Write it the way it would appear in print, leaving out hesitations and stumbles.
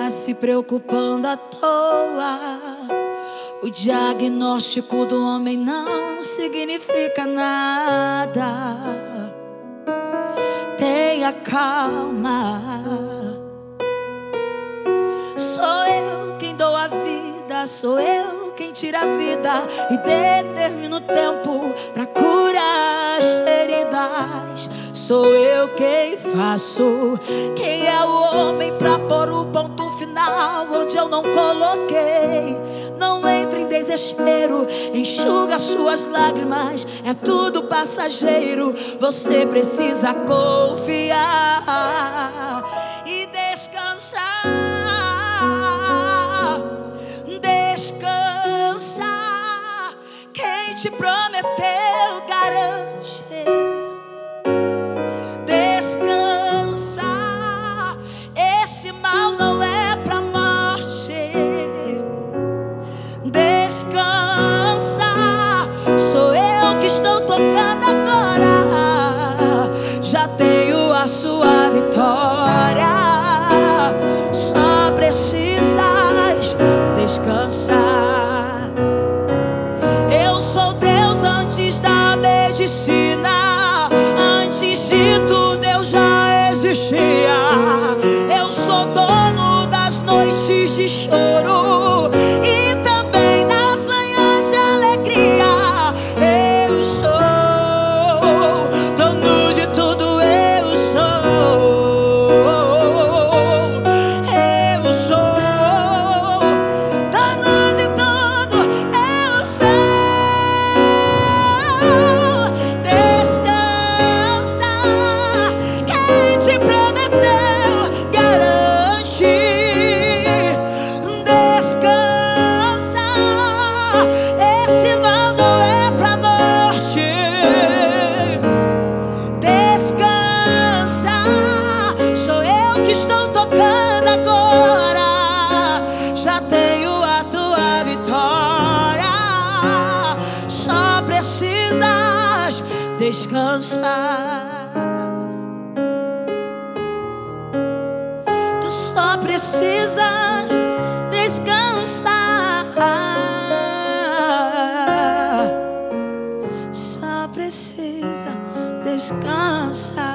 tá se preocupando à toa. O diagnóstico do homem não significa nada. Tenha calma. Sou eu quem dou a vida, sou eu quem tira a vida e determino o tempo pra curar as feridas. Sou eu quem faço. Quem é o homem pra pôr o ponto final onde eu não coloquei? Não entre em desespero, enxuga suas lágrimas, é tudo passageiro. Você precisa confiar e descansar. Descansar. Quem te prometeu garante. Descansar. Esse mal não é pra morte. Descansar. Sou eu que estou tocando agora. Já tenho a sua vitória. Só precisas descansar. Eu sou Deus antes da medicina. Antes de tudo eu já existia. Eu sou dono das noites de choro e também das manhãs de alegria. Eu sou dono de tudo, eu sou. Eu sou dono de tudo, eu sou. Descansar. Quem te prometeu garante. Descansar. Esse mal não é pra morte. Descansar. Sou eu que estou tocando agora. Já tenho a tua vitória. Só precisas descansar. Tu só precisas descansar. Só precisa descansar.